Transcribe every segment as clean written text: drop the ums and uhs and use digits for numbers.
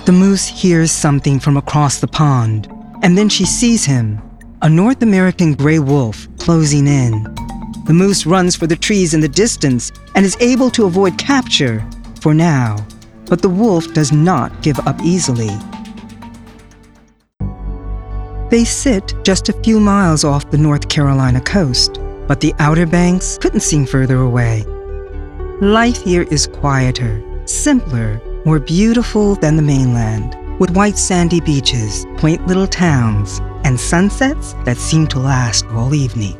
The moose hears something from across the pond, and then she sees him, a North American gray wolf closing in. The moose runs for the trees in the distance and is able to avoid capture for now, but the wolf does not give up easily. They sit just a few miles off the North Carolina coast, but the Outer Banks couldn't seem further away. Life here is quieter, simpler, more beautiful than the mainland, with white sandy beaches, quaint little towns, and sunsets that seem to last all evening.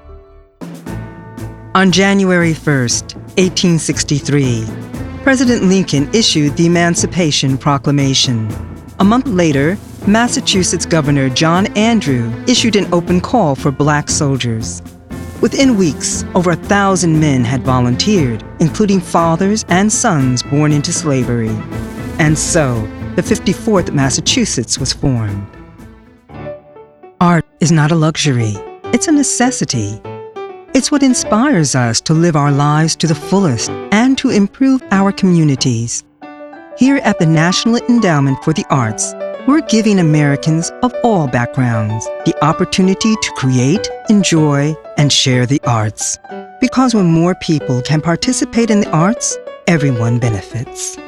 On January 1st, 1863, President Lincoln issued the Emancipation Proclamation. A month later, Massachusetts Governor John Andrew issued an open call for Black soldiers. Within weeks, over 1,000 men had volunteered, including fathers and sons born into slavery. And so, the 54th Massachusetts was formed. Art is not a luxury, it's a necessity. It's what inspires us to live our lives to the fullest and to improve our communities. Here at the National Endowment for the Arts, we're giving Americans of all backgrounds the opportunity to create, enjoy, and share the arts. Because when more people can participate in the arts, everyone benefits.